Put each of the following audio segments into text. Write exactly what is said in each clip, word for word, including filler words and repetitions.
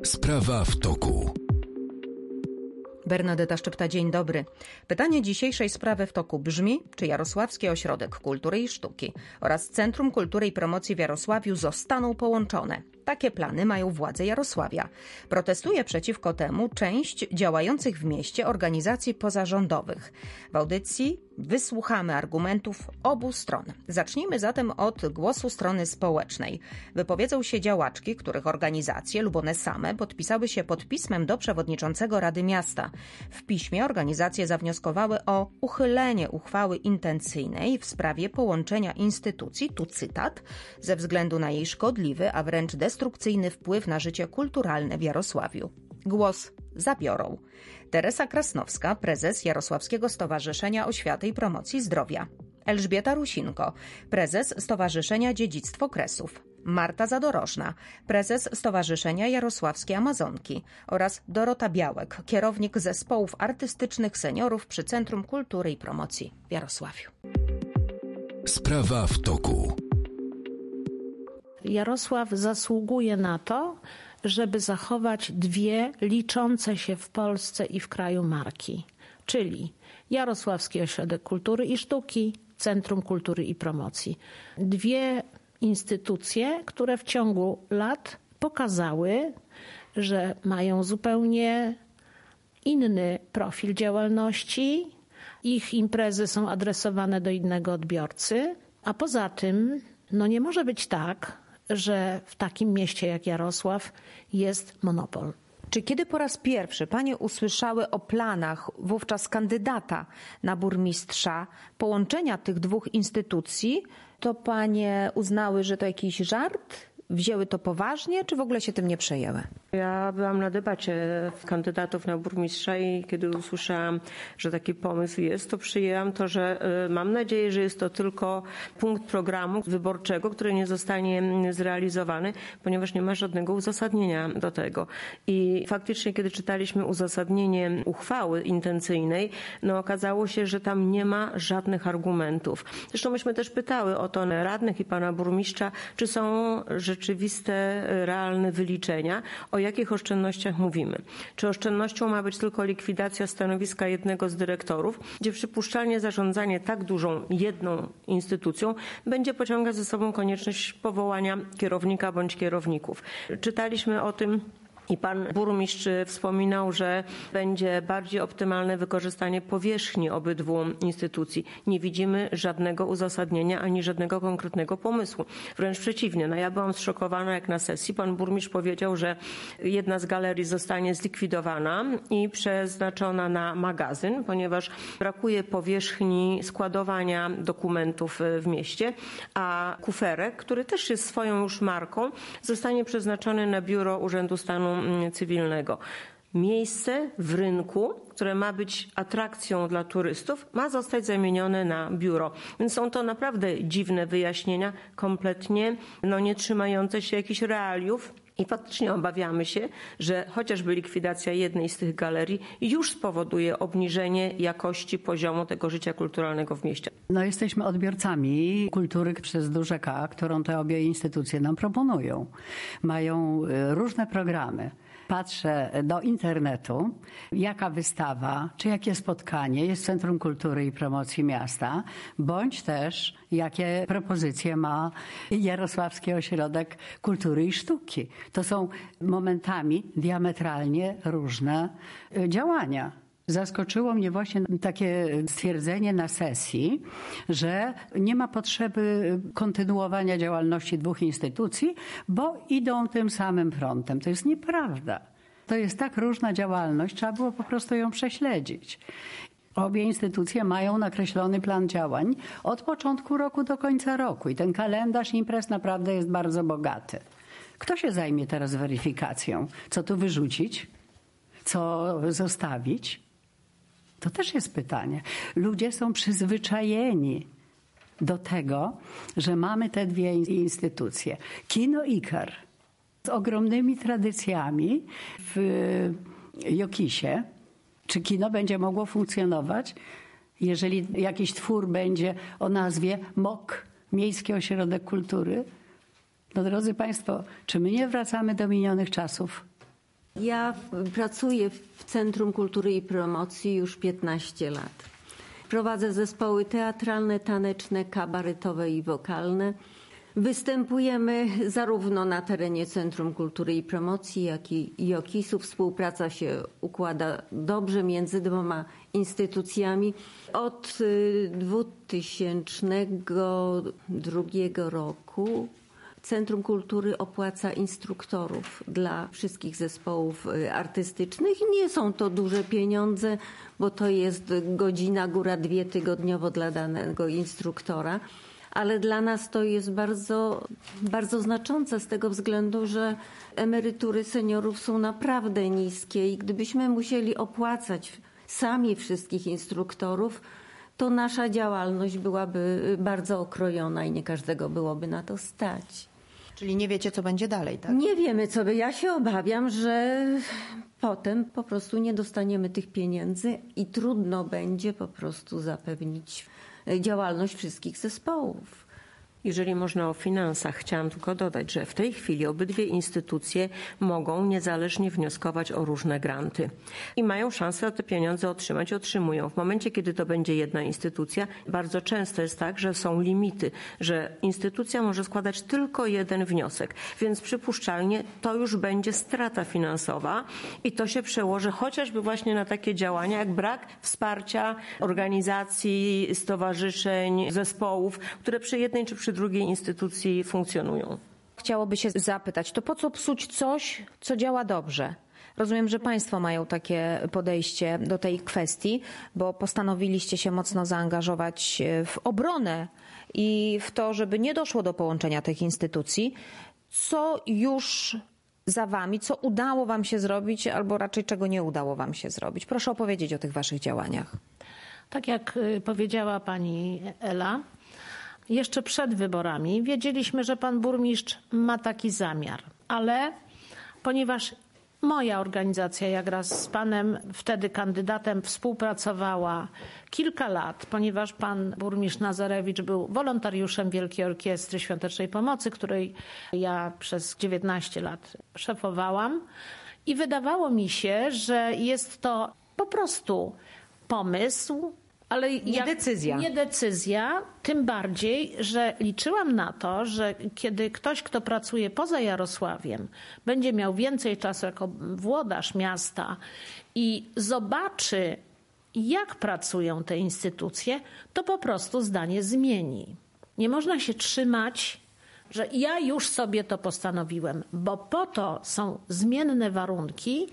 Sprawa w toku. Bernadeta Szczypta, dzień dobry. Pytanie dzisiejszej sprawy w toku brzmi, czy Jarosławski Ośrodek Kultury i Sztuki oraz Centrum Kultury i Promocji w Jarosławiu zostaną połączone. Takie plany mają władze Jarosławia. Protestuje przeciwko temu część działających w mieście organizacji pozarządowych. W audycji wysłuchamy argumentów obu stron. Zacznijmy zatem od głosu strony społecznej. Wypowiedzą się działaczki, których organizacje lub one same podpisały się pod pismem do przewodniczącego Rady Miasta. W piśmie organizacje zawnioskowały o uchylenie uchwały intencyjnej w sprawie połączenia instytucji, tu cytat, ze względu na jej szkodliwy, a wręcz destrukcyjny wpływ na życie kulturalne w Jarosławiu. Głos zabiorą Teresa Krasnowska, prezes Jarosławskiego Stowarzyszenia Oświaty i Promocji Zdrowia, Elżbieta Rusinko, prezes Stowarzyszenia Dziedzictwo Kresów, Marta Zadorożna, prezes Stowarzyszenia Jarosławskie Amazonki oraz Dorota Białek, kierownik zespołów artystycznych seniorów przy Centrum Kultury i Promocji w Jarosławiu. Sprawa w toku. Jarosław zasługuje na to, żeby zachować dwie liczące się w Polsce i w kraju marki, czyli Jarosławski Ośrodek Kultury i Sztuki, Centrum Kultury i Promocji. Dwie instytucje, które w ciągu lat pokazały, że mają zupełnie inny profil działalności, ich imprezy są adresowane do innego odbiorcy, a poza tym no nie może być tak, że w takim mieście jak Jarosław jest monopol. Czy kiedy po raz pierwszy panie usłyszały o planach wówczas kandydata na burmistrza połączenia tych dwóch instytucji, to panie uznały, że to jakiś żart? Wzięły to poważnie, czy w ogóle się tym nie przejęły? Ja byłam na debacie kandydatów na burmistrza i kiedy usłyszałam, że taki pomysł jest, to przyjęłam to, że mam nadzieję, że jest to tylko punkt programu wyborczego, który nie zostanie zrealizowany, ponieważ nie ma żadnego uzasadnienia do tego. I faktycznie, kiedy czytaliśmy uzasadnienie uchwały intencyjnej, no okazało się, że tam nie ma żadnych argumentów. Zresztą myśmy też pytały o to radnych i pana burmistrza, czy są rzeczywiste, realne wyliczenia, o jakich oszczędnościach mówimy. Czy oszczędnością ma być tylko likwidacja stanowiska jednego z dyrektorów, gdzie przypuszczalnie zarządzanie tak dużą jedną instytucją będzie pociągać ze sobą konieczność powołania kierownika bądź kierowników. Czytaliśmy o tym i pan burmistrz wspominał, że będzie bardziej optymalne wykorzystanie powierzchni obydwu instytucji. Nie widzimy żadnego uzasadnienia ani żadnego konkretnego pomysłu. Wręcz przeciwnie. No ja byłam zszokowana, jak na sesji pan burmistrz powiedział, że jedna z galerii zostanie zlikwidowana i przeznaczona na magazyn, ponieważ brakuje powierzchni składowania dokumentów w mieście, a kuferek, który też jest swoją już marką, zostanie przeznaczony na biuro Urzędu Stanu Cywilnego. Miejsce w rynku, które ma być atrakcją dla turystów, ma zostać zamienione na biuro. Więc są to naprawdę dziwne wyjaśnienia, kompletnie no, nie trzymające się jakichś realiów. I faktycznie obawiamy się, że chociażby likwidacja jednej z tych galerii już spowoduje obniżenie jakości poziomu tego życia kulturalnego w mieście. No jesteśmy odbiorcami kultury przez duże K, którą te obie instytucje nam proponują. Mają różne programy. Patrzę do internetu, jaka wystawa, czy jakie spotkanie jest w Centrum Kultury i Promocji Miasta, bądź też jakie propozycje ma Jarosławski Ośrodek Kultury i Sztuki. To są momentami diametralnie różne działania. Zaskoczyło mnie właśnie takie stwierdzenie na sesji, że nie ma potrzeby kontynuowania działalności dwóch instytucji, bo idą tym samym frontem. To jest nieprawda. To jest tak różna działalność, trzeba było po prostu ją prześledzić. Obie instytucje mają nakreślony plan działań od początku roku do końca roku i ten kalendarz imprez naprawdę jest bardzo bogaty. Kto się zajmie teraz weryfikacją? Co tu wyrzucić? Co zostawić? To też jest pytanie. Ludzie są przyzwyczajeni do tego, że mamy te dwie instytucje. Kino Ikar z ogromnymi tradycjami w Jokisie. Czy kino będzie mogło funkcjonować, jeżeli jakiś twór będzie o nazwie M O K, Miejski Ośrodek Kultury? No drodzy Państwo, czy my nie wracamy do minionych czasów? Ja pracuję w Centrum Kultury i Promocji już piętnaście lat. Prowadzę zespoły teatralne, taneczne, kabaretowe i wokalne. Występujemy zarówno na terenie Centrum Kultury i Promocji, jak i I O K I S-u. Współpraca się układa dobrze między dwoma instytucjami. Od dwa tysiące drugiego roku Centrum Kultury opłaca instruktorów dla wszystkich zespołów artystycznych. Nie są to duże pieniądze, bo to jest godzina, góra dwie tygodniowo dla danego instruktora. Ale dla nas to jest bardzo, bardzo znaczące z tego względu, że emerytury seniorów są naprawdę niskie i gdybyśmy musieli opłacać sami wszystkich instruktorów, to nasza działalność byłaby bardzo okrojona i nie każdego byłoby na to stać. Czyli nie wiecie, co będzie dalej, tak? Nie wiemy, co by. Ja się obawiam, że potem po prostu nie dostaniemy tych pieniędzy i trudno będzie po prostu zapewnić działalność wszystkich zespołów. Jeżeli można o finansach, chciałam tylko dodać, że w tej chwili obydwie instytucje mogą niezależnie wnioskować o różne granty i mają szansę te pieniądze otrzymać i otrzymują. W momencie, kiedy to będzie jedna instytucja, bardzo często jest tak, że są limity, że instytucja może składać tylko jeden wniosek, więc przypuszczalnie to już będzie strata finansowa i to się przełoży chociażby właśnie na takie działania jak brak wsparcia organizacji, stowarzyszeń, zespołów, które przy jednej czy przy drugiej instytucji funkcjonują. Chciałoby się zapytać, to po co psuć coś, co działa dobrze? Rozumiem, że Państwo mają takie podejście do tej kwestii, bo postanowiliście się mocno zaangażować w obronę i w to, żeby nie doszło do połączenia tych instytucji. Co już za Wami, co udało Wam się zrobić, albo raczej czego nie udało Wam się zrobić? Proszę opowiedzieć o tych Waszych działaniach. Tak jak powiedziała pani Ela, jeszcze przed wyborami wiedzieliśmy, że pan burmistrz ma taki zamiar, ale ponieważ moja organizacja, jak raz z panem wtedy kandydatem, współpracowała kilka lat, ponieważ pan burmistrz Nazarewicz był wolontariuszem Wielkiej Orkiestry Świątecznej Pomocy, której ja przez dziewiętnaście lat szefowałam i wydawało mi się, że jest to po prostu pomysł, ale nie jak, decyzja. Nie decyzja, tym bardziej, że liczyłam na to, że kiedy ktoś, kto pracuje poza Jarosławiem, będzie miał więcej czasu jako włodarz miasta i zobaczy, jak pracują te instytucje, to po prostu zdanie zmieni. Nie można się trzymać, że ja już sobie to postanowiłem, bo po to są zmienne warunki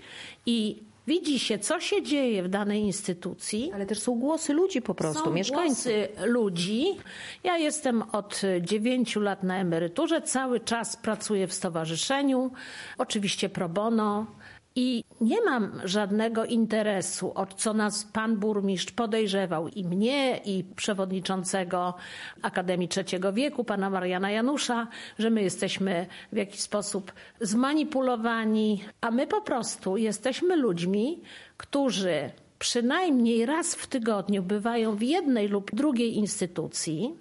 i widzi się, co się dzieje w danej instytucji. Ale też są głosy ludzi po prostu, są mieszkańców. Głosy ludzi. Ja jestem od dziewięciu lat na emeryturze, cały czas pracuję w stowarzyszeniu, oczywiście pro bono. I nie mam żadnego interesu, o co nas pan burmistrz podejrzewał i mnie, i przewodniczącego Akademii Trzeciego Wieku, pana Mariana Janusza, że my jesteśmy w jakiś sposób zmanipulowani, a my po prostu jesteśmy ludźmi, którzy przynajmniej raz w tygodniu bywają w jednej lub drugiej instytucji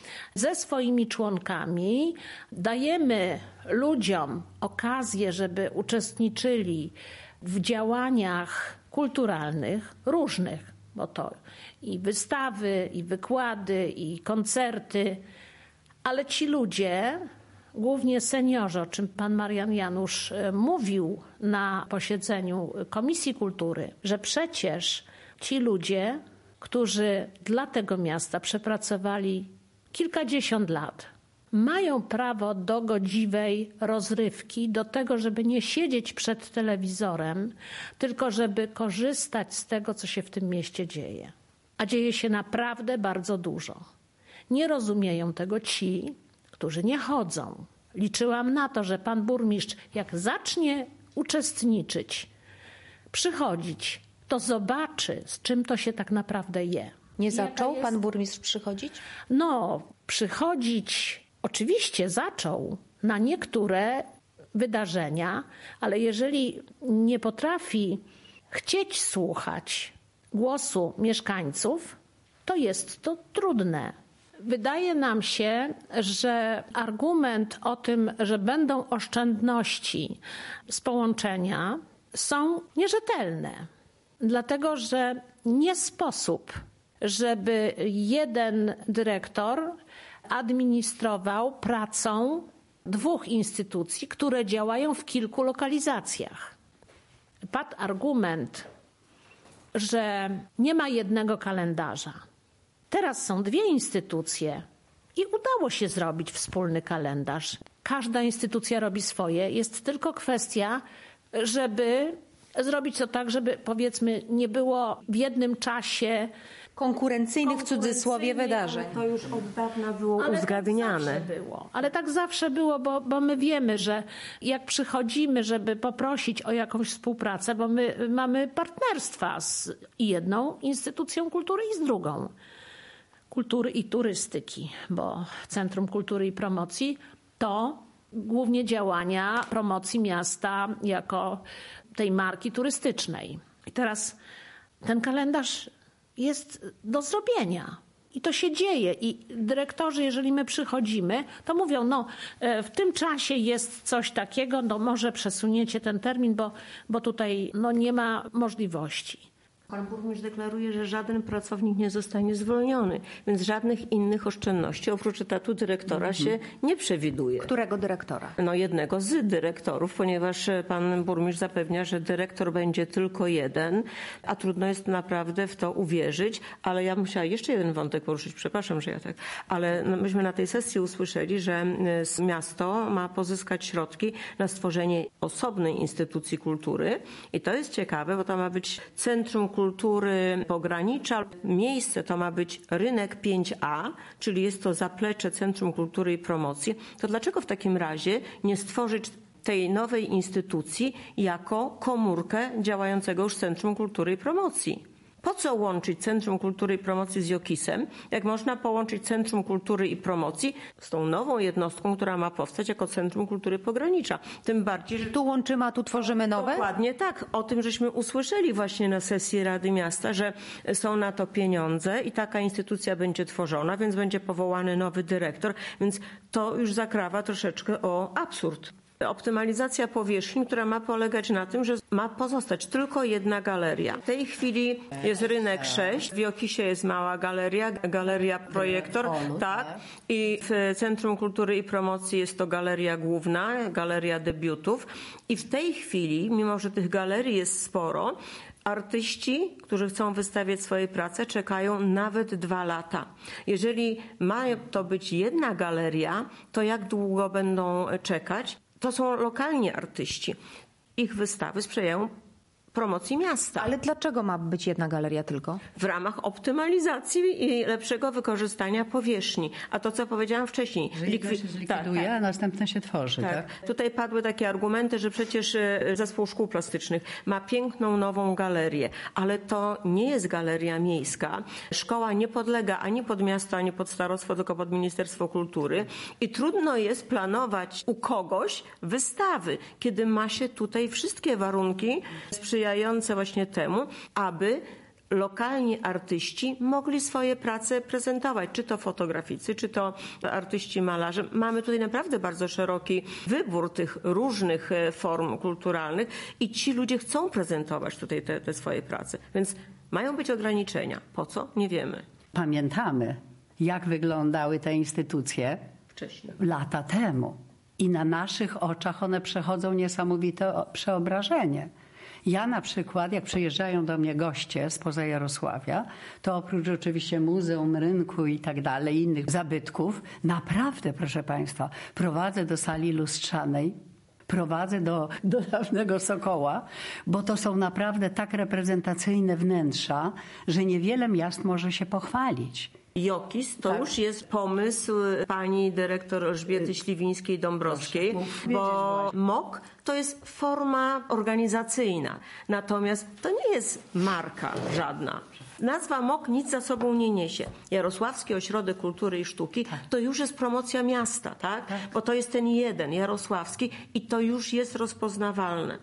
ze swoimi członkami, dajemy ludziom okazję, żeby uczestniczyli w działaniach kulturalnych różnych, bo to i wystawy, i wykłady, i koncerty, ale ci ludzie, głównie seniorzy, o czym pan Marian Janusz mówił na posiedzeniu Komisji Kultury, że przecież ci ludzie, którzy dla tego miasta przepracowali kilkadziesiąt lat, mają prawo do godziwej rozrywki, do tego, żeby nie siedzieć przed telewizorem, tylko żeby korzystać z tego, co się w tym mieście dzieje. A dzieje się naprawdę bardzo dużo. Nie rozumieją tego ci, którzy nie chodzą. Liczyłam na to, że pan burmistrz, jak zacznie uczestniczyć, przychodzić, to zobaczy, z czym to się tak naprawdę je. Nie zaczął jest... pan burmistrz przychodzić? No, przychodzić oczywiście zaczął na niektóre wydarzenia, ale jeżeli nie potrafi chcieć słuchać głosu mieszkańców, to jest to trudne. Wydaje nam się, że argument o tym, że będą oszczędności z połączenia, są nierzetelne. Dlatego, że nie sposób, żeby jeden dyrektor administrował pracą dwóch instytucji, które działają w kilku lokalizacjach. Padł argument, że nie ma jednego kalendarza. Teraz są dwie instytucje i udało się zrobić wspólny kalendarz. Każda instytucja robi swoje. Jest tylko kwestia, żeby zrobić to tak, żeby powiedzmy nie było w jednym czasie konkurencyjnych w cudzysłowie wydarzeń. To już od dawna było ale uzgadniane. Tak zawsze było. Ale tak zawsze było, bo, bo my wiemy, że jak przychodzimy, żeby poprosić o jakąś współpracę, bo my mamy partnerstwa z jedną instytucją kultury i z drugą. Kultury i turystyki, bo Centrum Kultury i Promocji to głównie działania promocji miasta jako tej marki turystycznej. I teraz ten kalendarz jest do zrobienia. I to się dzieje. I dyrektorzy, jeżeli my przychodzimy, to mówią, no w tym czasie jest coś takiego, no może przesuniecie ten termin, bo, bo tutaj no, nie ma możliwości. Pan burmistrz deklaruje, że żaden pracownik nie zostanie zwolniony, więc żadnych innych oszczędności oprócz etatu dyrektora mm-hmm. się nie przewiduje. Którego dyrektora? No jednego z dyrektorów, ponieważ pan burmistrz zapewnia, że dyrektor będzie tylko jeden, a trudno jest naprawdę w to uwierzyć, ale ja musiała jeszcze jeden wątek poruszyć, przepraszam, że ja tak, ale myśmy na tej sesji usłyszeli, że miasto ma pozyskać środki na stworzenie osobnej instytucji kultury i to jest ciekawe, bo to ma być Centrum Kultury Pogranicza. Miejsce to ma być rynek pięć A, czyli jest to zaplecze Centrum Kultury i Promocji. To dlaczego w takim razie nie stworzyć tej nowej instytucji jako komórkę działającego już Centrum Kultury i Promocji? Po co łączyć Centrum Kultury i Promocji z Jokisem, jak można połączyć Centrum Kultury i Promocji z tą nową jednostką, która ma powstać jako Centrum Kultury Pogranicza? Tym bardziej, że tu łączymy, a tu tworzymy nowe? Dokładnie tak. O tym żeśmy usłyszeli właśnie na sesji Rady Miasta, że są na to pieniądze i taka instytucja będzie tworzona, więc będzie powołany nowy dyrektor, więc to już zakrawa troszeczkę o absurd. Optymalizacja powierzchni, która ma polegać na tym, że ma pozostać tylko jedna galeria. W tej chwili jest rynek sześć, w Jokisie jest mała galeria, galeria projektor, tak, i w Centrum Kultury i Promocji jest to galeria główna, galeria debiutów i w tej chwili, mimo że tych galerii jest sporo, artyści, którzy chcą wystawiać swoje prace, czekają nawet dwa lata. Jeżeli ma to być jedna galeria, to jak długo będą czekać? To są lokalni artyści. Ich wystawy sprzyjają promocji miasta. Ale dlaczego ma być jedna galeria tylko? W ramach optymalizacji i lepszego wykorzystania powierzchni. A to, co powiedziałam wcześniej. Że jedno się zlikwiduje, tak, a następne się tworzy. Tak. Tak? Tutaj padły takie argumenty, że przecież Zespół Szkół Plastycznych ma piękną, nową galerię, ale to nie jest galeria miejska. Szkoła nie podlega ani pod miasto, ani pod starostwo, tylko pod Ministerstwo Kultury i trudno jest planować u kogoś wystawy, kiedy ma się tutaj wszystkie warunki sprzyjające właśnie temu, aby lokalni artyści mogli swoje prace prezentować, czy to fotograficy, czy to artyści malarze. Mamy tutaj naprawdę bardzo szeroki wybór tych różnych form kulturalnych i ci ludzie chcą prezentować tutaj te, te swoje prace. Więc mają być ograniczenia. Po co? Nie wiemy. Pamiętamy, jak wyglądały te instytucje wcześniej, lata temu. I na naszych oczach one przechodzą niesamowite przeobrażenie. Ja na przykład, jak przyjeżdżają do mnie goście spoza Jarosławia, to oprócz oczywiście muzeum, rynku i tak dalej, innych zabytków, naprawdę, proszę Państwa, prowadzę do sali lustrzanej, prowadzę do, do dawnego Sokoła, bo to są naprawdę tak reprezentacyjne wnętrza, że niewiele miast może się pochwalić. Jokis to tak. już jest pomysł pani dyrektor Elżbiety Śliwińskiej-Dąbrowskiej, bo M O K to jest forma organizacyjna, natomiast to nie jest marka żadna. Nazwa M O K nic za sobą nie niesie. Jarosławski Ośrodek Kultury i Sztuki tak. to już jest promocja miasta, tak? tak? Bo to jest ten jeden, Jarosławski i to już jest rozpoznawalne.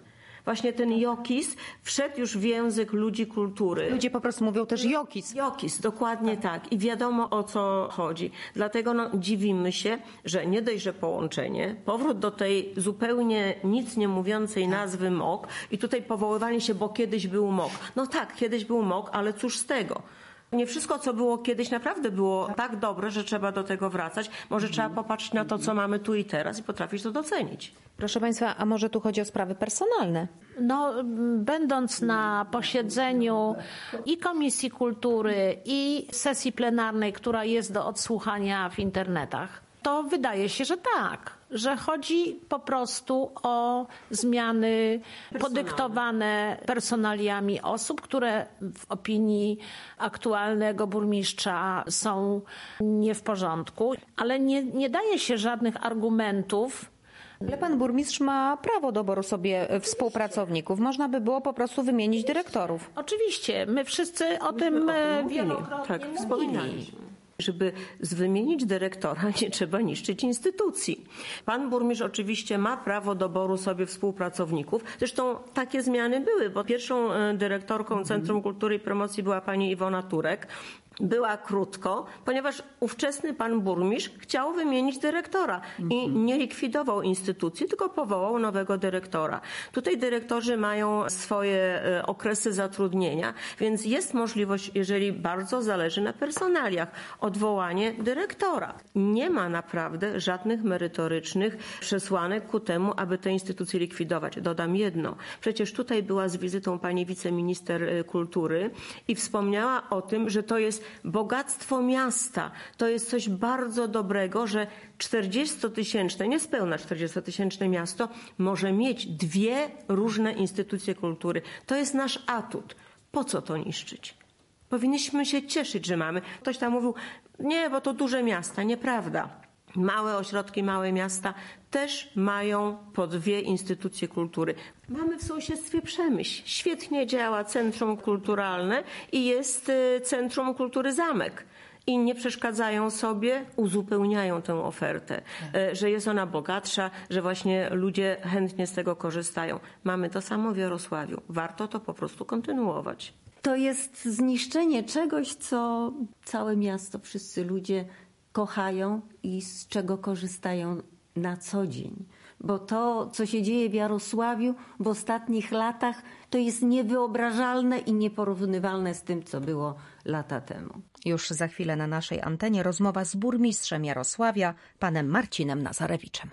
Właśnie ten jokis wszedł już w język ludzi kultury. Ludzie po prostu mówią też jokis. Jokis, dokładnie tak. I wiadomo, o co chodzi. Dlatego no, dziwimy się, że nie dość, że połączenie, powrót do tej zupełnie nic nie mówiącej nazwy M O K i tutaj powoływanie się, bo kiedyś był M O K. No tak, kiedyś był M O K, ale cóż z tego? Nie wszystko, co było kiedyś, naprawdę było tak dobre, że trzeba do tego wracać. Może trzeba popatrzeć na to, co mamy tu i teraz i potrafić to docenić. Proszę Państwa, a może tu chodzi o sprawy personalne? No, będąc na posiedzeniu i Komisji Kultury, i sesji plenarnej, która jest do odsłuchania w internetach, to wydaje się, że tak, że chodzi po prostu o zmiany podyktowane personaliami osób, które w opinii aktualnego burmistrza są nie w porządku, ale nie, nie daje się żadnych argumentów. Ale pan burmistrz ma prawo doboru sobie współpracowników. Można by było po prostu wymienić dyrektorów. Oczywiście, my wszyscy o tym wielokrotnie tak, wspominaliśmy. Żeby wymienić dyrektora, nie trzeba niszczyć instytucji. Pan burmistrz oczywiście ma prawo doboru sobie współpracowników. Zresztą takie zmiany były, bo pierwszą dyrektorką Centrum Kultury i Promocji była pani Iwona Turek. Była krótko, ponieważ ówczesny pan burmistrz chciał wymienić dyrektora i nie likwidował instytucji, tylko powołał nowego dyrektora. Tutaj dyrektorzy mają swoje okresy zatrudnienia, więc jest możliwość, jeżeli bardzo zależy na personaliach, odwołanie dyrektora. Nie ma naprawdę żadnych merytorycznych przesłanek ku temu, aby te instytucje likwidować. Dodam jedno. Przecież tutaj była z wizytą pani wiceminister kultury i wspomniała o tym, że to jest bogactwo miasta. To jest coś bardzo dobrego, że czterdziestotysięczne, niespełna czterdziestotysięczne miasto może mieć dwie różne instytucje kultury. To jest nasz atut. Po co to niszczyć? Powinniśmy się cieszyć, że mamy. Ktoś tam mówił, nie, bo to duże miasta. Nieprawda. Małe ośrodki, małe miasta też mają po dwie instytucje kultury. Mamy w sąsiedztwie Przemyśl. Świetnie działa Centrum Kulturalne i jest Centrum Kultury Zamek. I nie przeszkadzają sobie, uzupełniają tę ofertę, że jest ona bogatsza, że właśnie ludzie chętnie z tego korzystają. Mamy to samo w Jarosławiu. Warto to po prostu kontynuować. To jest zniszczenie czegoś, co całe miasto, wszyscy ludzie kochają i z czego korzystają na co dzień. Bo to, co się dzieje w Jarosławiu w ostatnich latach, to jest niewyobrażalne i nieporównywalne z tym, co było lata temu. Już za chwilę na naszej antenie rozmowa z burmistrzem Jarosławia, panem Marcinem Nazarewiczem.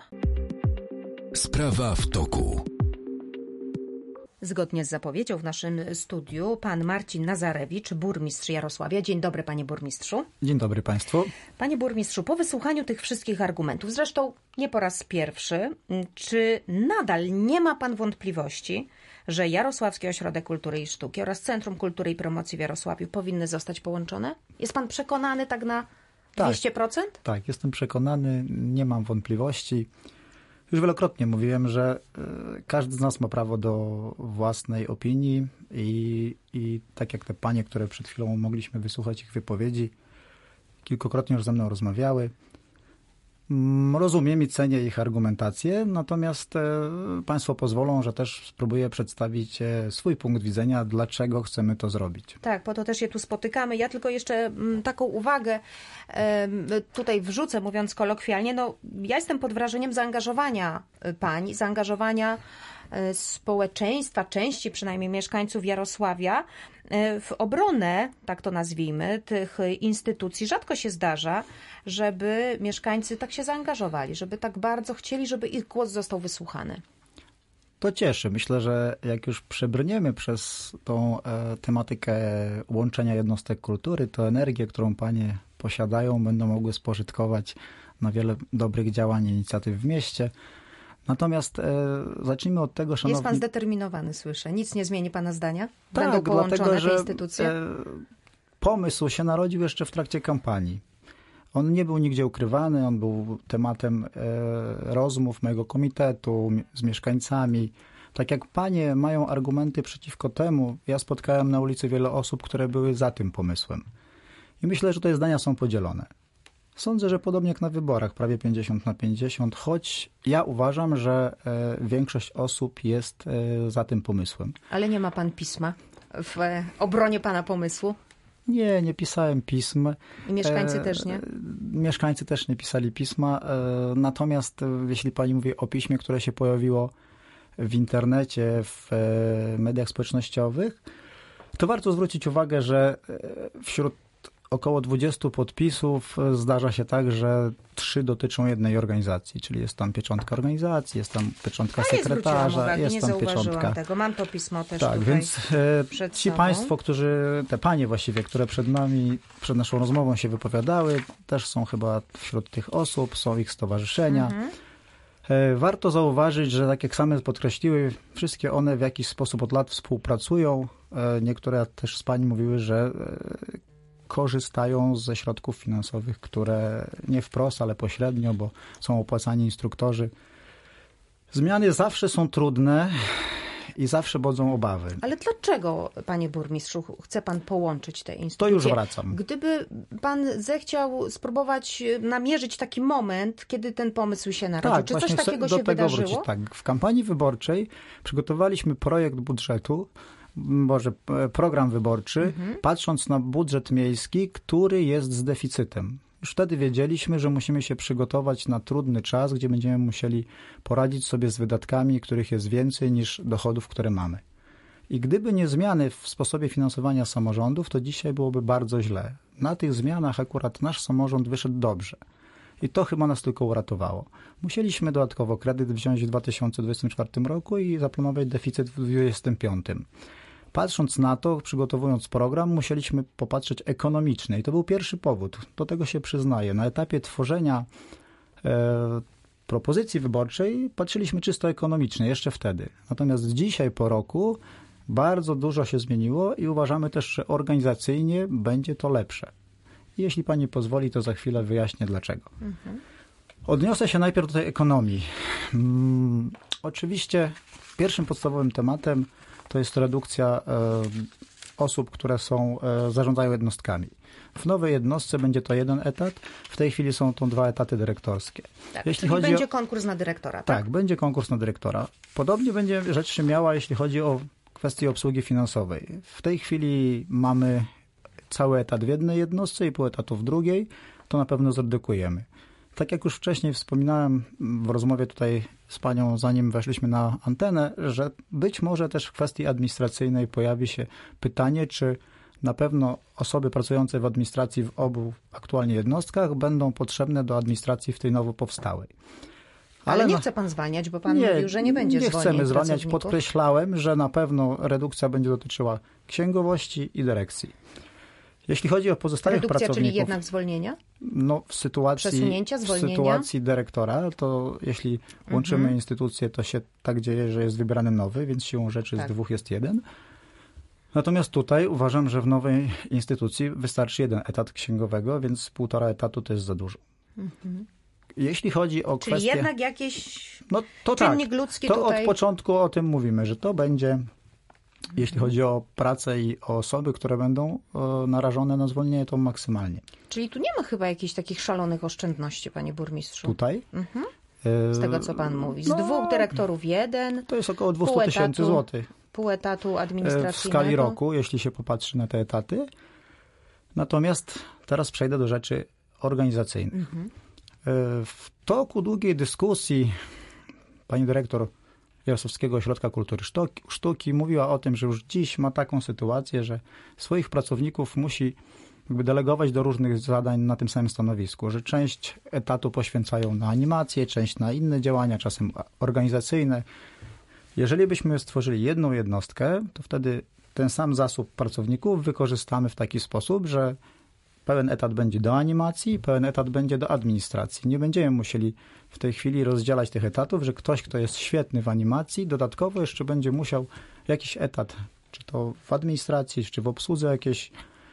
Sprawa w toku. Zgodnie z zapowiedzią w naszym studiu pan Marcin Nazarewicz, burmistrz Jarosławia. Dzień dobry, panie burmistrzu. Dzień dobry państwu. Panie burmistrzu, po wysłuchaniu tych wszystkich argumentów, zresztą nie po raz pierwszy, czy nadal nie ma pan wątpliwości, że Jarosławski Ośrodek Kultury i Sztuki oraz Centrum Kultury i Promocji w Jarosławiu powinny zostać połączone? Jest pan przekonany tak na dwieście procent? Tak, tak, jestem przekonany, nie mam wątpliwości. Już wielokrotnie mówiłem, że każdy z nas ma prawo do własnej opinii i, i tak jak te panie, które przed chwilą mogliśmy wysłuchać ich wypowiedzi, kilkukrotnie już ze mną rozmawiały. Rozumiem i cenię ich argumentację, natomiast państwo pozwolą, że też spróbuję przedstawić swój punkt widzenia, dlaczego chcemy to zrobić. Tak, po to też się tu spotykamy. Ja tylko jeszcze taką uwagę tutaj wrzucę, mówiąc kolokwialnie. No, ja jestem pod wrażeniem zaangażowania pań, zaangażowania społeczeństwa, części przynajmniej mieszkańców Jarosławia w obronę, tak to nazwijmy, tych instytucji. Rzadko się zdarza, żeby mieszkańcy tak się zaangażowali, żeby tak bardzo chcieli, żeby ich głos został wysłuchany. To cieszy. Myślę, że jak już przebrniemy przez tą e, tematykę łączenia jednostek kultury, to energię, którą panie posiadają, będą mogły spożytkować na wiele dobrych działań i inicjatyw w mieście. Natomiast e, zacznijmy od tego, szanowni... Jest pan zdeterminowany, słyszę. Nic nie zmieni pana zdania? Tak, Będą połączone dlatego, że te instytucje? E, pomysł się narodził jeszcze w trakcie kampanii. On nie był nigdzie ukrywany, on był tematem e, rozmów mojego komitetu z mieszkańcami. Tak jak panie mają argumenty przeciwko temu, ja spotkałem na ulicy wiele osób, które były za tym pomysłem. I myślę, że te zdania są podzielone. Sądzę, że podobnie jak na wyborach, prawie pięćdziesiąt na pięćdziesiąt, choć ja uważam, że większość osób jest za tym pomysłem. Ale nie ma pan pisma w obronie pana pomysłu? Nie, nie pisałem pism. I mieszkańcy e, też nie? Mieszkańcy też nie pisali pisma. E, natomiast jeśli pani mówi o piśmie, które się pojawiło w internecie, w e, mediach społecznościowych, to warto zwrócić uwagę, że wśród około dwudziestu podpisów zdarza się tak, że trzy dotyczą jednej organizacji, czyli jest tam pieczątka organizacji, jest tam pieczątka A sekretarza, uwagi, jest nie tam zauważyłam pieczątka. tego. Mam to pismo też tak, tutaj więc e, przed ci sobą. państwo, którzy, te panie właściwie, które przed nami, przed naszą rozmową się wypowiadały, też są chyba wśród tych osób, są ich stowarzyszenia. Mhm. E, warto zauważyć, że tak jak same podkreśliły, wszystkie one w jakiś sposób od lat współpracują. E, niektóre też z pań mówiły, że e, korzystają ze środków finansowych, które nie wprost, ale pośrednio, bo są opłacani instruktorzy. Zmiany zawsze są trudne i zawsze budzą obawy. Ale dlaczego, panie burmistrzu, chce pan połączyć te instytucje? To już wracam. Gdyby pan zechciał spróbować namierzyć taki moment, kiedy ten pomysł się narodził, tak, czy coś takiego do się tego wydarzyło? Wrócić. Tak, w kampanii wyborczej przygotowaliśmy projekt budżetu, może program wyborczy, mhm. patrząc na budżet miejski, który jest z deficytem. Już wtedy wiedzieliśmy, że musimy się przygotować na trudny czas, gdzie będziemy musieli poradzić sobie z wydatkami, których jest więcej niż dochodów, które mamy. I gdyby nie zmiany w sposobie finansowania samorządów, to dzisiaj byłoby bardzo źle. Na tych zmianach akurat nasz samorząd wyszedł dobrze. I to chyba nas tylko uratowało. Musieliśmy dodatkowo kredyt wziąć w dwa tysiące dwudziestym czwartym roku i zaplanować deficyt w dwa tysiące dwudziestym piątym. Patrząc na to, przygotowując program, musieliśmy popatrzeć ekonomicznie. I to był pierwszy powód. Do tego się przyznaję. Na etapie tworzenia e, propozycji wyborczej patrzyliśmy czysto ekonomicznie, jeszcze wtedy. Natomiast dzisiaj po roku bardzo dużo się zmieniło i uważamy też, że organizacyjnie będzie to lepsze. I jeśli pani pozwoli, to za chwilę wyjaśnię dlaczego. Mhm. Odniosę się najpierw do tej ekonomii. Hmm, oczywiście pierwszym podstawowym tematem to jest redukcja e, osób, które są, e, zarządzają jednostkami. W nowej jednostce będzie to jeden etat, w tej chwili są to dwa etaty dyrektorskie. Tak, jeśli chodzi będzie o... konkurs na dyrektora, tak? Tak, będzie konkurs na dyrektora. Podobnie będzie rzecz się miała, jeśli chodzi o kwestię obsługi finansowej. W tej chwili mamy cały etat w jednej jednostce i pół etatu w drugiej, to na pewno zredukujemy. Tak jak już wcześniej wspominałem w rozmowie tutaj z panią, zanim weszliśmy na antenę, że być może też w kwestii administracyjnej pojawi się pytanie, czy na pewno osoby pracujące w administracji w obu aktualnie jednostkach będą potrzebne do administracji w tej nowo powstałej. Ale, Ale nie chce pan zwalniać, bo pan nie, mówił, że nie będzie nie zwolnień chcemy zwalniać. Podkreślałem, że na pewno redukcja będzie dotyczyła księgowości i dyrekcji. Jeśli chodzi o pozostałych Redukcja, pracowników... czyli jednak zwolnienia? No w sytuacji, Przesunięcia, zwolnienia? W sytuacji dyrektora, to jeśli łączymy mhm. instytucje, to się tak dzieje, że jest wybierany nowy, więc siłą rzeczy tak. z dwóch jest jeden. Natomiast tutaj uważam, że w nowej instytucji wystarczy jeden etat księgowego, więc półtora etatu to jest za dużo. Mhm. Jeśli chodzi o Czyli kwestię... Czyli jednak jakiś no, to czynnik tak, ludzki to tutaj... od początku o tym mówimy, że to będzie... Jeśli chodzi o pracę i o osoby, które będą narażone na zwolnienie, to maksymalnie. Czyli tu nie ma chyba jakichś takich szalonych oszczędności, panie burmistrzu? Tutaj? Mhm. Z tego, co pan mówi. Z no, dwóch dyrektorów jeden. To jest około dwieście tysięcy złotych. Pół etatu administracyjnego. W skali roku, jeśli się popatrzy na te etaty. Natomiast teraz przejdę do rzeczy organizacyjnych. Mhm. W toku długiej dyskusji pani dyrektor Jarosławskiego Ośrodka Kultury Sztuki mówiła o tym, że już dziś ma taką sytuację, że swoich pracowników musi jakby delegować do różnych zadań na tym samym stanowisku, że część etatu poświęcają na animację, część na inne działania, czasem organizacyjne. Jeżeli byśmy stworzyli jedną jednostkę, to wtedy ten sam zasób pracowników wykorzystamy w taki sposób, że pełen etat będzie do animacji, pełen etat będzie do administracji. Nie będziemy musieli w tej chwili rozdzielać tych etatów, że ktoś, kto jest świetny w animacji, dodatkowo jeszcze będzie musiał jakiś etat, czy to w administracji, czy w obsłudze jakieś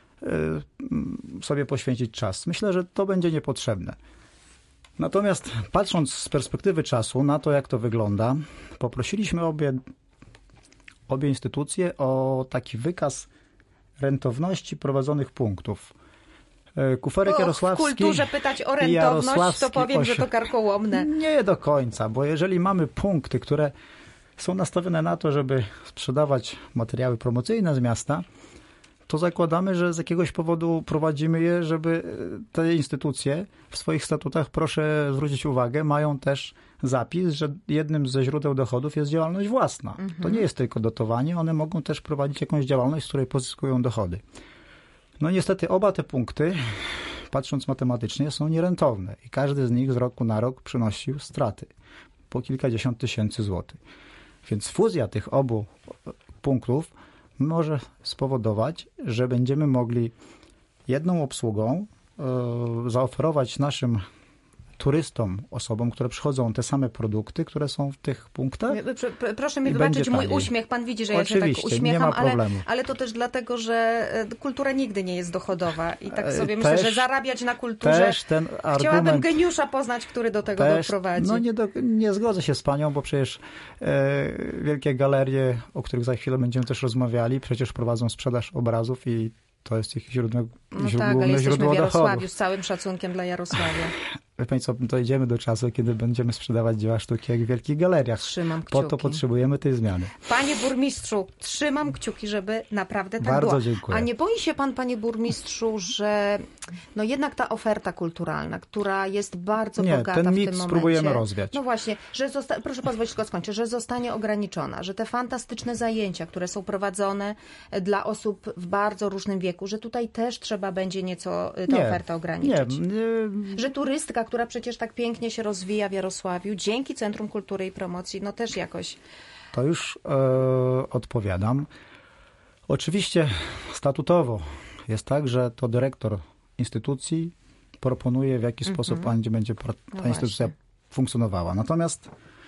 yy, sobie poświęcić czas. Myślę, że to będzie niepotrzebne. Natomiast patrząc z perspektywy czasu na to, jak to wygląda, poprosiliśmy obie, obie instytucje o taki wykaz rentowności prowadzonych punktów. Kuferek O, jarosławski. W kulturze pytać o rentowność, to powiem, że to karkołomne. Nie do końca, bo jeżeli mamy punkty, które są nastawione na to, żeby sprzedawać materiały promocyjne z miasta, to zakładamy, że z jakiegoś powodu prowadzimy je, żeby te instytucje w swoich statutach, proszę zwrócić uwagę, mają też zapis, że jednym ze źródeł dochodów jest działalność własna. Mhm. To nie jest tylko dotowanie, one mogą też prowadzić jakąś działalność, z której pozyskują dochody. No niestety oba te punkty, patrząc matematycznie, są nierentowne i każdy z nich z roku na rok przynosił straty po kilkadziesiąt tysięcy złotych. Więc fuzja tych obu punktów może spowodować, że będziemy mogli jedną obsługą y, zaoferować naszym turystom, osobom, które przychodzą, te same produkty, które są w tych punktach. Proszę mi wybaczyć mój uśmiech. Pan widzi, że Oczywiście, ja się tak uśmiecham, nie ma ale, problemu. ale to też dlatego, że kultura nigdy nie jest dochodowa. I tak sobie też, myślę, że zarabiać na kulturze. Też ten argument, chciałabym geniusza poznać, który do tego też, doprowadzi. No nie, do, nie zgodzę się z panią, bo przecież e, wielkie galerie, o których za chwilę będziemy też rozmawiali, przecież prowadzą sprzedaż obrazów i to jest ich źródło, no źródło, tak, ale jesteśmy źródło w Jarosławiu, dochodów. z całym szacunkiem dla Jarosławia. Wie pani co, dojdziemy do czasu, kiedy będziemy sprzedawać dzieła sztuki jak w wielkich galeriach. Trzymam kciuki. Po to potrzebujemy tej zmiany. Panie burmistrzu, trzymam kciuki, żeby naprawdę tak Bardzo było. dziękuję. A nie boi się pan, panie burmistrzu, że no jednak ta oferta kulturalna, która jest bardzo nie, bogata ten w tym mit momencie. spróbujemy rozwiać. No właśnie, że zosta- proszę pozwolić, tylko skończę, że zostanie ograniczona, że te fantastyczne zajęcia, które są prowadzone dla osób w bardzo różnym wieku, że tutaj też trzeba będzie nieco tę nie, ofertę ograniczyć. Nie, nie. Że turystyka, która przecież tak pięknie się rozwija w Jarosławiu, dzięki Centrum Kultury i Promocji, no też jakoś... To już e, odpowiadam. Oczywiście statutowo jest tak, że to dyrektor instytucji proponuje, w jaki sposób mm-hmm. będzie ta no instytucja właśnie. funkcjonowała. Natomiast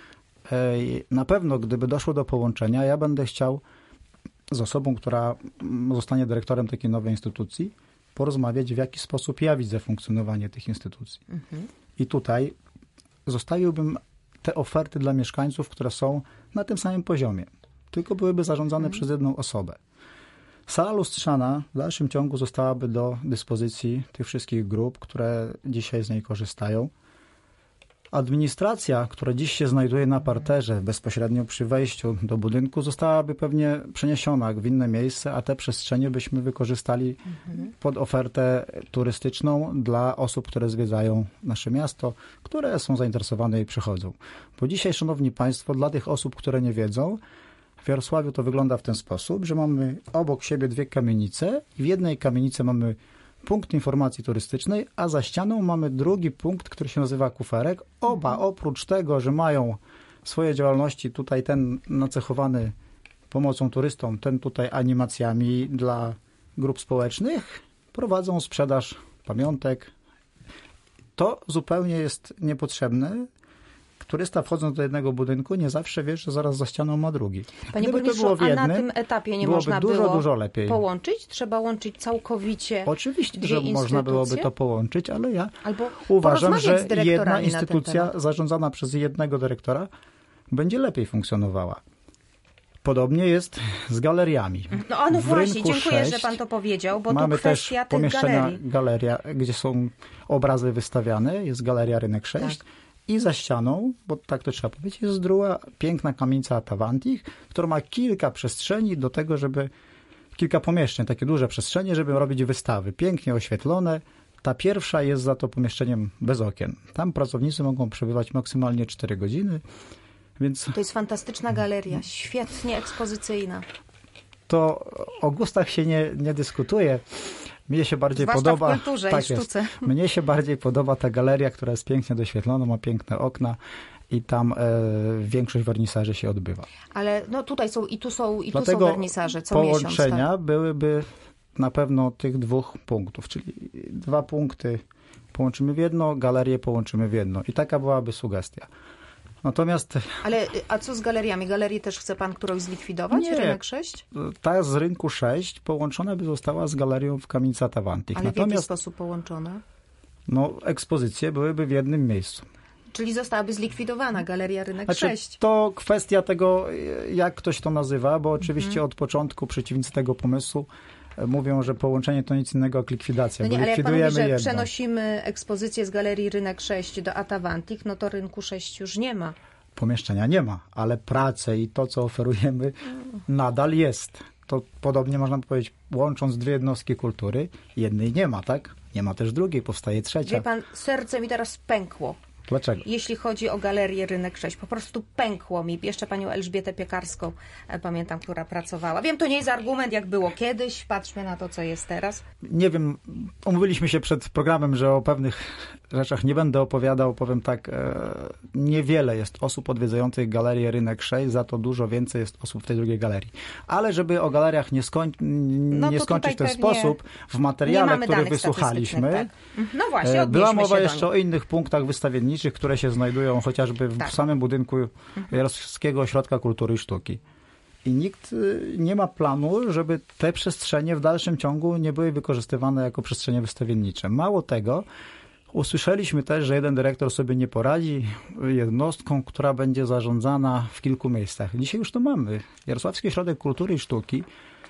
e, na pewno, gdyby doszło do połączenia, ja będę chciał z osobą, która zostanie dyrektorem takiej nowej instytucji, porozmawiać, w jaki sposób ja widzę funkcjonowanie tych instytucji. Mhm. I tutaj zostawiłbym te oferty dla mieszkańców, które są na tym samym poziomie, tylko byłyby zarządzane mhm. przez jedną osobę. Sala lustrzana w dalszym ciągu zostałaby do dyspozycji tych wszystkich grup, które dzisiaj z niej korzystają. Administracja, która dziś się znajduje na parterze, bezpośrednio przy wejściu do budynku, zostałaby pewnie przeniesiona w inne miejsce, a te przestrzenie byśmy wykorzystali mhm. pod ofertę turystyczną dla osób, które zwiedzają nasze miasto, które są zainteresowane i przychodzą. Bo dzisiaj, szanowni państwo, dla tych osób, które nie wiedzą, w Jarosławiu to wygląda w ten sposób, że mamy obok siebie dwie kamienice i w jednej kamienicy mamy punkt informacji turystycznej, a za ścianą mamy drugi punkt, który się nazywa Kuferek. Oba oprócz tego, że mają swoje działalności, tutaj ten nacechowany pomocą turystom, ten tutaj animacjami dla grup społecznych, prowadzą sprzedaż pamiątek. To zupełnie jest niepotrzebne. Turysta wchodząc do jednego budynku nie zawsze wie, że zaraz za ścianą ma drugi. Panie Gdyby burmistrzu, to było w jednym, a na tym etapie nie byłoby można dużo, było dużo lepiej. połączyć? Trzeba łączyć całkowicie Oczywiście, dwie że instytucje? można byłoby to połączyć, ale ja Albo uważam, że z dyrektorami jedna na ten instytucja temat. zarządzana przez jednego dyrektora będzie lepiej funkcjonowała. Podobnie jest z galeriami. No, a no w właśnie, rynku dziękuję, sześć że pan to powiedział, bo mamy tu kwestia też tych pomieszczenia galerii. galeria, gdzie są obrazy wystawiane, jest galeria Rynek sześć. Tak. I za ścianą, bo tak to trzeba powiedzieć, jest druga piękna kamienica Atavantich, która ma kilka przestrzeni do tego, żeby kilka pomieszczeń, takie duże przestrzenie, żeby robić wystawy. Pięknie oświetlone. Ta pierwsza jest za to pomieszczeniem bez okien. Tam pracownicy mogą przebywać maksymalnie cztery godziny, więc... To jest fantastyczna galeria, świetnie ekspozycyjna. To o gustach się nie, nie dyskutuje. Mnie się bardziej Zwłaszcza podoba. w kulturze tak i sztuce. Jest. Mnie się bardziej podoba ta galeria, która jest pięknie doświetlona, ma piękne okna i tam e, większość wernisaży się odbywa. Ale no tutaj są i tu są i Dlatego tu są wernisaże co połączenia miesiąc. Tak? byłyby na pewno tych dwóch punktów, czyli dwa punkty połączymy w jedno, galerię połączymy w jedno. I taka byłaby sugestia. Natomiast... Ale a co z galeriami? Galerię też chce pan którąś zlikwidować? Nie. Rynek sześć? Ta z rynku sześć połączona by została z galerią w kamienicy Atavantich. Ale Natomiast, w jaki sposób połączona? No, ekspozycje byłyby w jednym miejscu. Czyli zostałaby zlikwidowana Galeria Rynek Znaczy, sześć. to kwestia tego, jak ktoś to nazywa, bo oczywiście mhm. od początku przeciwnicy tego pomysłu mówią, że połączenie to nic innego jak likwidacja. No nie, bo ale jak pan mówi, likwidujemy że jedno. przenosimy ekspozycję z Galerii Rynek sześć do Atavantik, no to Rynku sześć już nie ma. Pomieszczenia nie ma, ale pracę i to, co oferujemy, nadal jest. To podobnie można powiedzieć, łącząc dwie jednostki kultury, jednej nie ma, tak? Nie ma też drugiej, powstaje trzecia. Wie pan, serce mi teraz pękło. Dlaczego? Jeśli chodzi o Galerię Rynek sześć, po prostu pękło mi. Jeszcze panią Elżbietę Piekarską e, pamiętam, która pracowała. Wiem, to nie jest argument, jak było kiedyś. Patrzmy na to, co jest teraz. Nie wiem, umówiliśmy się przed programem, że o pewnych rzeczach nie będę opowiadał. Powiem tak, e, niewiele jest osób odwiedzających Galerię Rynek sześć, za to dużo więcej jest osób w tej drugiej galerii. Ale żeby o galeriach nie, skoń, No nie to skończyć w ten pewnie sposób, w materiale, który danych wysłuchaliśmy, statystycznych, tak. No właśnie, e, była odnieśmy mowa się do jeszcze nich. o innych punktach wystawienniczych, które się znajdują chociażby w Tak. samym budynku Jarosławskiego Ośrodka Kultury i Sztuki. I nikt y, nie ma planu, żeby te przestrzenie w dalszym ciągu nie były wykorzystywane jako przestrzenie wystawiennicze. Mało tego, usłyszeliśmy też, że jeden dyrektor sobie nie poradzi jednostką, która będzie zarządzana w kilku miejscach. Dzisiaj już to mamy. Jarosławski Ośrodek Kultury i Sztuki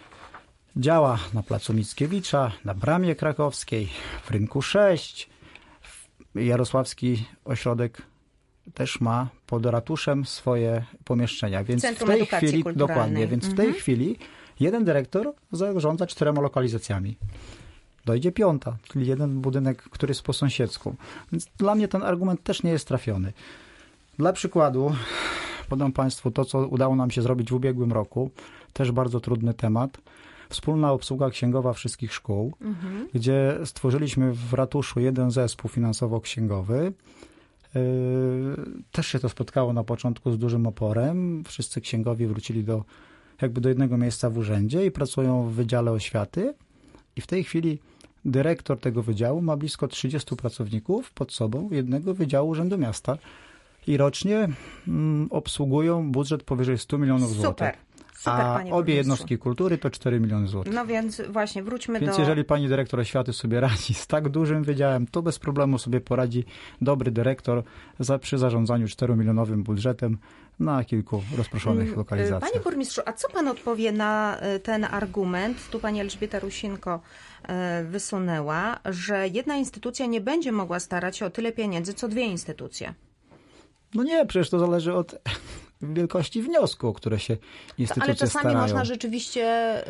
działa na Placu Mickiewicza, na Bramie Krakowskiej, w Rynku sześć. Jarosławski Ośrodek też ma pod ratuszem swoje pomieszczenia, więc Centrum w tej Edukacji chwili Kulturalnej. dokładnie, więc w tej Mhm. chwili jeden dyrektor zarządza czterema lokalizacjami. Dojdzie piąta, czyli jeden budynek, który jest po sąsiedzku. Więc dla mnie ten argument też nie jest trafiony. Dla przykładu podam Państwu to, co udało nam się zrobić w ubiegłym roku. Też bardzo trudny temat. Wspólna obsługa księgowa wszystkich szkół, mhm. gdzie stworzyliśmy w ratuszu jeden zespół finansowo-księgowy. Yy, też się to spotkało na początku z dużym oporem. Wszyscy księgowi wrócili do, jakby do jednego miejsca w urzędzie i pracują w Wydziale Oświaty. I w tej chwili dyrektor tego wydziału ma blisko trzydziestu pracowników pod sobą jednego Wydziału Urzędu Miasta i rocznie mm, obsługują budżet powyżej stu milionów Super. złotych. Super, A panie obie burmistrzu. jednostki kultury to cztery miliony złotych. No więc właśnie, wróćmy Więc do... jeżeli pani dyrektor oświaty sobie radzi z tak dużym wydziałem, to bez problemu sobie poradzi dobry dyrektor za, przy zarządzaniu czteromilionowym budżetem na kilku rozproszonych lokalizacjach. Panie burmistrzu, a co pan odpowie na ten argument? Tu pani Elżbieta Rusinko wysunęła, że jedna instytucja nie będzie mogła starać się o tyle pieniędzy, co dwie instytucje. No nie, przecież to zależy od wielkości wniosku, o które się instytucje Ale czasami starają. można rzeczywiście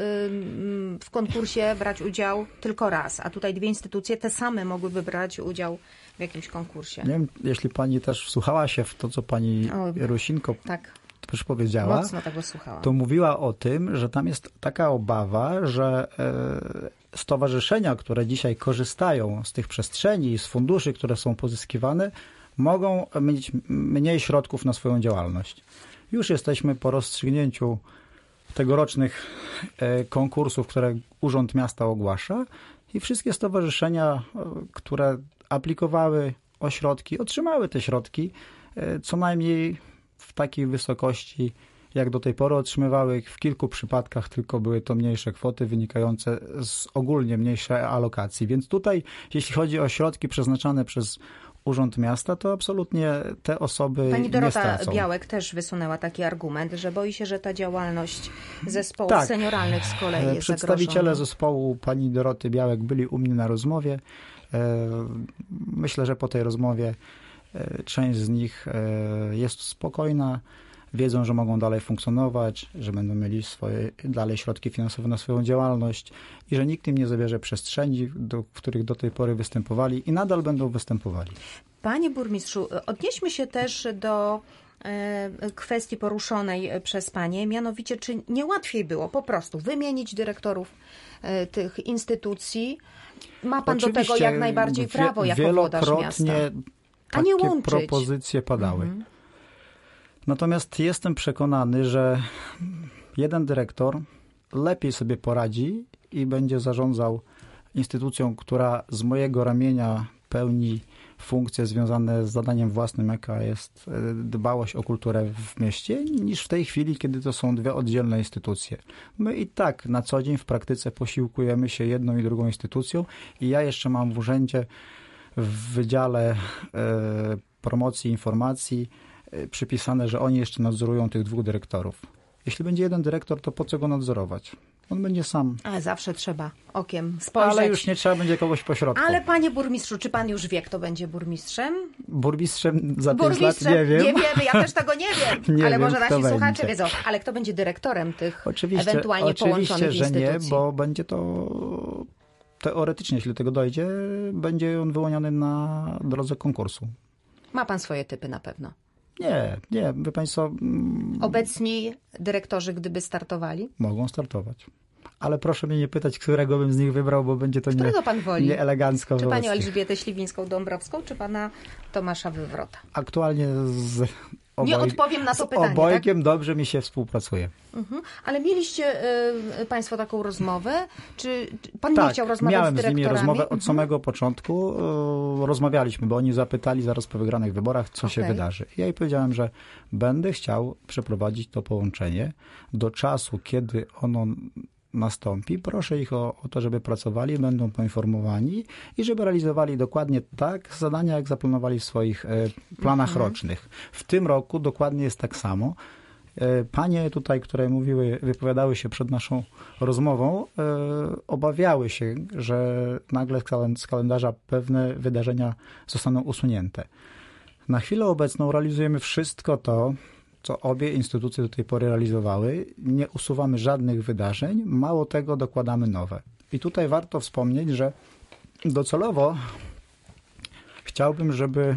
w konkursie brać udział tylko raz, a tutaj dwie instytucje te same mogłyby brać udział w jakimś konkursie. Nie wiem, jeśli pani też wsłuchała się w to, co pani o, Rusinko tak. też powiedziała, Mocno tego słuchałam. to mówiła o tym, że tam jest taka obawa, że e, stowarzyszenia, które dzisiaj korzystają z tych przestrzeni, z funduszy, które są pozyskiwane, mogą mieć mniej środków na swoją działalność. Już jesteśmy po rozstrzygnięciu tegorocznych e, konkursów, które Urząd Miasta ogłasza i wszystkie stowarzyszenia, e, które aplikowały o środki, otrzymały te środki, e, co najmniej w takiej wysokości, jak do tej pory otrzymywały. W kilku przypadkach tylko były to mniejsze kwoty wynikające z ogólnie mniejszej alokacji. Więc tutaj, jeśli chodzi o środki przeznaczane przez Urząd Miasta, to absolutnie te osoby Pani nie Dorota stracą. Białek też wysunęła taki argument, że boi się, że ta działalność zespołów Tak. senioralnych z kolei jest Przedstawiciele zagrożona. zespołu pani Doroty Białek byli u mnie na rozmowie. Myślę, że po tej rozmowie część z nich jest spokojna, wiedzą, że mogą dalej funkcjonować, że będą mieli swoje dalej środki finansowe na swoją działalność i że nikt im nie zabierze przestrzeni, do, w których do tej pory występowali i nadal będą występowali. Panie burmistrzu, odnieśmy się też do kwestii poruszonej przez panie, mianowicie czy nie łatwiej było po prostu wymienić dyrektorów tych instytucji? Ma pan Oczywiście, do tego jak najbardziej prawo jako włodarz miasta. Wielokrotnie A nie takie łączyć. propozycje padały. Mhm. Natomiast jestem przekonany, że jeden dyrektor lepiej sobie poradzi i będzie zarządzał instytucją, która z mojego ramienia pełni funkcje związane z zadaniem własnym, jaka jest dbałość o kulturę w mieście, niż w tej chwili, kiedy to są dwie oddzielne instytucje. My i tak na co dzień w praktyce posiłkujemy się jedną i drugą instytucją i ja jeszcze mam w urzędzie w Wydziale e, Promocji i Informacji przypisane, że oni jeszcze nadzorują tych dwóch dyrektorów. Jeśli będzie jeden dyrektor, to po co go nadzorować? On będzie sam. Ale zawsze trzeba okiem spojrzeć. Ale już nie trzeba będzie kogoś pośrodku. Ale panie burmistrzu, czy pan już wie, kto będzie burmistrzem? Burmistrzem za pięć lat Burmistrzem? nie wiem. Nie wiemy, ja też tego nie wiem. Nie ale wiem, może nasi kto słuchacze będzie. wiedzą. Ale kto będzie dyrektorem tych Oczywiście, ewentualnie oczywiście, połączonych że instytucji? nie, bo będzie to teoretycznie, jeśli do tego dojdzie, będzie on wyłoniony na drodze konkursu. Ma pan swoje typy na pewno. Nie, nie, wie państwo, mm, Obecni dyrektorzy, gdyby startowali? mogą startować. Ale proszę mnie nie pytać, którego bym z nich wybrał, bo będzie to nie, Którego pan woli? nieelegancko. Czy wobec panią nich. Elżbietę Śliwińską-Dąbrowską, czy pana Tomasza Wywrota? Aktualnie z oboj... Nie odpowiem na to z pytanie, obojgiem dobrze mi się współpracuje. Mhm. Ale mieliście y, państwo taką rozmowę? Czy pan Tak, nie chciał rozmawiać miałem z z dyrektorami? nimi rozmowę od Mhm. samego początku. E, Rozmawialiśmy, bo oni zapytali zaraz po wygranych wyborach, co się Okej. wydarzy. Ja jej powiedziałem, że będę chciał przeprowadzić to połączenie do czasu, kiedy ono nastąpi. Proszę ich o, o to, żeby pracowali, będą poinformowani i żeby realizowali dokładnie tak zadania, jak zaplanowali w swoich e, planach Mhm. rocznych. W tym roku dokładnie jest tak samo. E, Panie tutaj, które mówiły, wypowiadały się przed naszą rozmową, e, obawiały się, że nagle z kalend- z kalendarza pewne wydarzenia zostaną usunięte. Na chwilę obecną realizujemy wszystko to, co obie instytucje do tej pory realizowały. Nie usuwamy żadnych wydarzeń, mało tego, dokładamy nowe. I tutaj warto wspomnieć, że docelowo chciałbym, żeby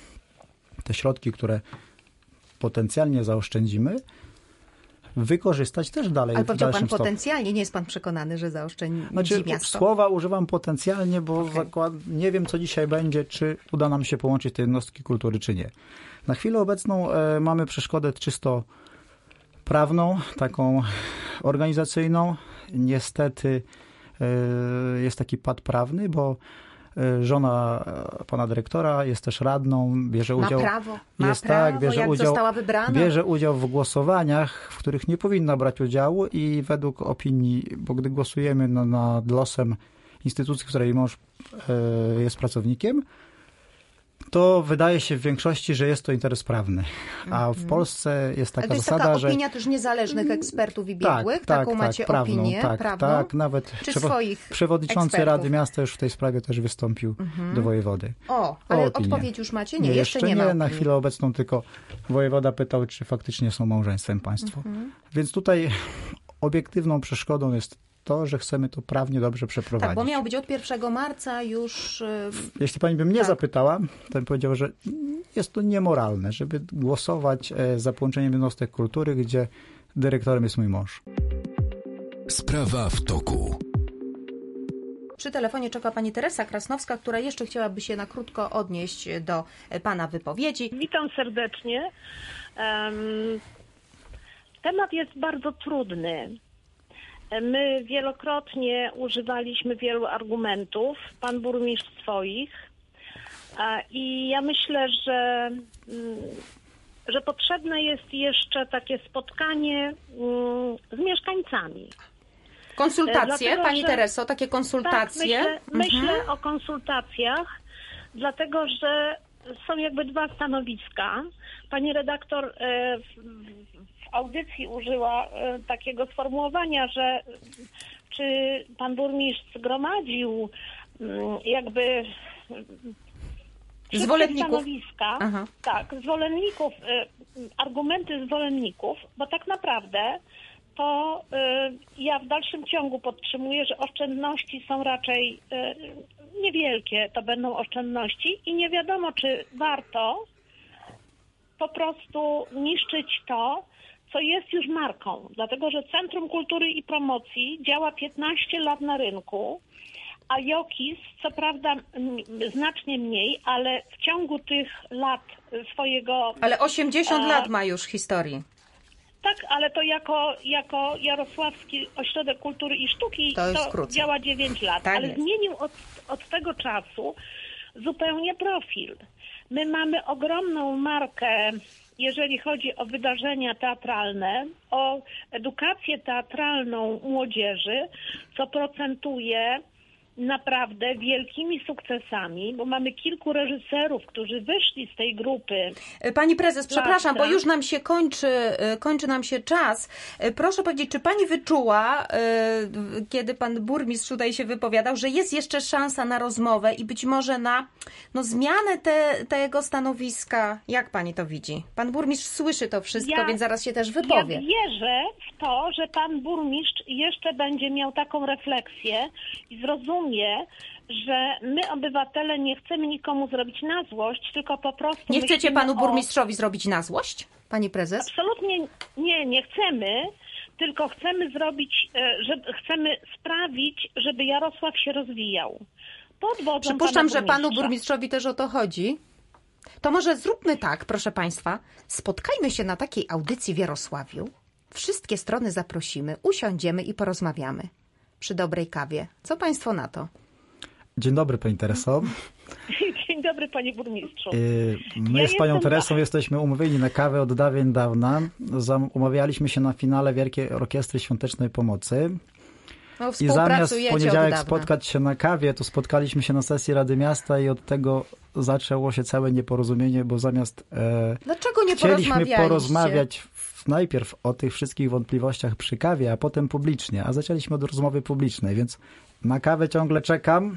te środki, które potencjalnie zaoszczędzimy, wykorzystać też dalej Ale w powiedział pan dalszym stopniu. potencjalnie, nie jest pan przekonany, że zaoszczędzi Znaczy, miasto? słowa używam potencjalnie, bo Okej. zakład... nie wiem, co dzisiaj będzie, czy uda nam się połączyć te jednostki kultury, czy nie. Na chwilę obecną e, mamy przeszkodę czysto prawną, taką organizacyjną. Niestety e, jest taki pad prawny, bo e, żona e, pana dyrektora jest też radną, bierze Ma udział... prawo, ma jest prawo, tak, bierze jak udział, została wybrana. bierze udział w głosowaniach, w których nie powinna brać udziału i według opinii, bo gdy głosujemy na, nad losem instytucji, której mąż e, jest pracownikiem, to wydaje się w większości, że jest to interes prawny. A w Polsce jest taka Ale to jest zasada, taka że... opinia też niezależnych ekspertów i biegłych? Tak, Taką tak, macie tak, prawną, opinię tak, prawną? tak, nawet Czy przewo- swoich przewodniczący ekspertów? Rady Miasta już w tej sprawie też wystąpił do wojewody. O, ale opinię. odpowiedź już macie? Nie, jeszcze nie ma Na opinii. chwilę obecną tylko wojewoda pytał, czy faktycznie są małżeństwem państwo. Mhm. Więc tutaj obiektywną przeszkodą jest to, że chcemy to prawnie dobrze przeprowadzić. Tak, bo miał być od pierwszego marca już... y, Jeśli pani by mnie Tak. zapytała, to bym powiedział, że jest to niemoralne, żeby głosować e, za połączeniem jednostek kultury, gdzie dyrektorem jest mój mąż. Sprawa w toku. Przy telefonie czeka pani Teresa Krasnowska, która jeszcze chciałaby się na krótko odnieść do e, pana wypowiedzi. Witam serdecznie. Em, Temat jest bardzo trudny. My wielokrotnie używaliśmy wielu argumentów, pan burmistrz swoich. A, I ja myślę, że, mm, że potrzebne jest jeszcze takie spotkanie mm, z mieszkańcami. Konsultacje, Dlatego, pani że- Tereso, takie konsultacje. Tak, myślę, myślę o konsultacjach, dlatego że są jakby dwa stanowiska. Pani redaktor e, w, w audycji użyła e, takiego sformułowania, że czy pan burmistrz zgromadził mm, jakby mm, wszystkie Zwolenników. stanowiska, Aha. tak, zwolenników, e, argumenty zwolenników, bo tak naprawdę to y, ja w dalszym ciągu podtrzymuję, że oszczędności są raczej y, niewielkie, to będą oszczędności i nie wiadomo, czy warto po prostu niszczyć to, co jest już marką. Dlatego, że Centrum Kultury i Promocji działa piętnaście lat na rynku, a Jokis, co prawda m, znacznie mniej, ale w ciągu tych lat swojego... Ale osiemdziesiąt A- lat ma już historii. Tak, ale to jako, jako Jarosławski Ośrodek Kultury i Sztuki To jest krócej. działa dziewięć lat, Tak ale jest. zmienił od, od tego czasu zupełnie profil. My mamy ogromną markę, jeżeli chodzi o wydarzenia teatralne, o edukację teatralną młodzieży, co procentuje naprawdę wielkimi sukcesami, bo mamy kilku reżyserów, którzy wyszli z tej grupy. Pani prezes, przepraszam, bo już nam się kończy, kończy nam się czas. Proszę powiedzieć, czy pani wyczuła, kiedy pan burmistrz tutaj się wypowiadał, że jest jeszcze szansa na rozmowę i być może na no, zmianę te, tego stanowiska? Jak pani to widzi? Pan burmistrz słyszy to wszystko, Ja- więc zaraz się też wypowie. Ja wierzę w to, że pan burmistrz jeszcze będzie miał taką refleksję i zrozumie, że my, obywatele, nie chcemy nikomu zrobić na złość, tylko po prostu Nie chcecie myślimy panu o- burmistrzowi zrobić na złość, pani prezes? Absolutnie nie, nie chcemy, tylko chcemy zrobić, e, że, chcemy sprawić, żeby Jarosław się rozwijał. Pod wodzą Przypuszczam, pana że panu burmistrza. burmistrzowi też o to chodzi. To może zróbmy tak, proszę państwa. Spotkajmy się na takiej audycji w Jarosławiu. Wszystkie strony zaprosimy, usiądziemy i porozmawiamy. Przy dobrej kawie. Co państwo na to? Dzień dobry, pani Tereso. Dzień dobry, panie burmistrzu. Yy, My Ja z panią jestem Teresą jesteśmy umówieni na kawę od dawien dawna. Zam- Umawialiśmy się na finale Wielkiej Orkiestry Świątecznej Pomocy. No, I zamiast w współpracujecie od poniedziałek dawna. spotkać się na kawie, to spotkaliśmy się na sesji Rady Miasta i od tego zaczęło się całe nieporozumienie, bo zamiast e, Dlaczego nie chcieliśmy porozmawialiście? porozmawiać w, najpierw o tych wszystkich wątpliwościach przy kawie, a potem publicznie, a zaczęliśmy od rozmowy publicznej, więc na kawę ciągle czekam.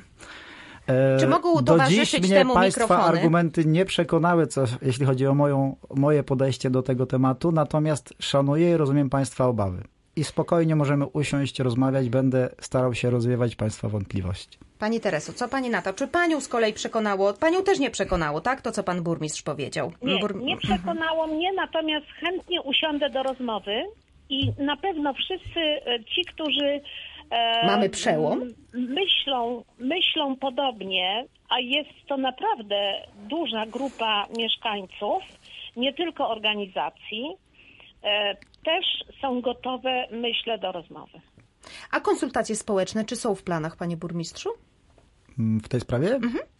E, Czy mogą Do dziś towarzyszyć mnie temu państwa mikrofony? argumenty nie przekonały, co, jeśli chodzi o moją, moje podejście do tego tematu, natomiast szanuję i rozumiem państwa obawy. I spokojnie możemy usiąść, rozmawiać, będę starał się rozwiewać państwa wątpliwości. Pani Tereso, co pani na to? Czy panią z kolei przekonało? Panią też nie przekonało, tak? To, co pan burmistrz powiedział. Nie, Bur- nie przekonało mnie, natomiast chętnie usiądę do rozmowy i na pewno wszyscy e, ci, którzy e, Mamy przełom? m- myślą, myślą podobnie, a jest to naprawdę duża grupa mieszkańców, nie tylko organizacji, e, też są gotowe, myślę, do rozmowy. A konsultacje społeczne, czy są w planach, panie burmistrzu? Mm, W tej sprawie?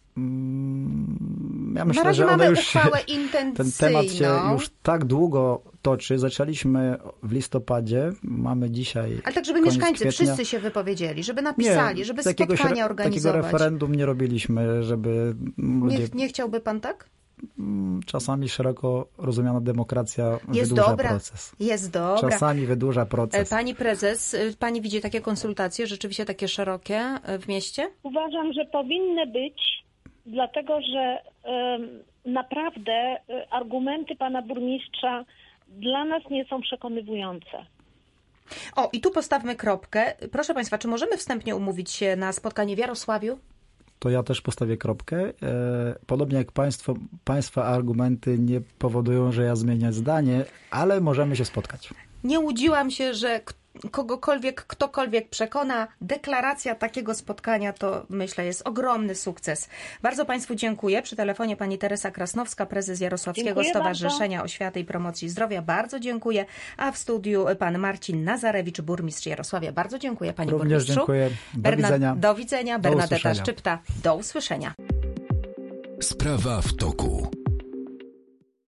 Mm, Ja myślę, Na razie że one mamy już się, uchwałę ten intencyjną. temat się już tak długo toczy. Zaczęliśmy w listopadzie, mamy dzisiaj Ale tak, żeby koniec mieszkańcy kwietnia. wszyscy się wypowiedzieli, żeby napisali, Nie, żeby takiego, spotkania śre- organizować. Takiego referendum nie robiliśmy, żeby ludzie... Nie, nie chciałby pan tak? Czasami szeroko rozumiana demokracja Jest wydłuża dobra, proces. jest dobra. Czasami wydłuża E, proces. Pani prezes, e, pani widzi takie konsultacje, rzeczywiście takie szerokie e, w mieście? Uważam, że powinny być, dlatego że em, naprawdę e, argumenty pana burmistrza dla nas nie są przekonywujące. O, i tu postawmy kropkę. Proszę państwa, czy możemy wstępnie umówić się na spotkanie w Jarosławiu? To ja też postawię kropkę. E, Podobnie jak państwo, państwa argumenty nie powodują, że ja zmienię zdanie, ale możemy się spotkać. Nie łudziłam się, że k- kogokolwiek, ktokolwiek przekona. Deklaracja takiego spotkania to, myślę, jest ogromny sukces. Bardzo państwu dziękuję. Przy telefonie pani Teresa Krasnowska, prezes Jarosławskiego Dziękuję Stowarzyszenia Oświaty i Promocji Zdrowia. Bardzo dziękuję. A w studiu pan Marcin Nazarewicz, burmistrz Jarosławia. Bardzo dziękuję, panie Również burmistrzu. dziękuję. Do Berna- widzenia. Do widzenia. Do Bernadetta usłyszenia. Szczypta. Do usłyszenia. Sprawa w toku.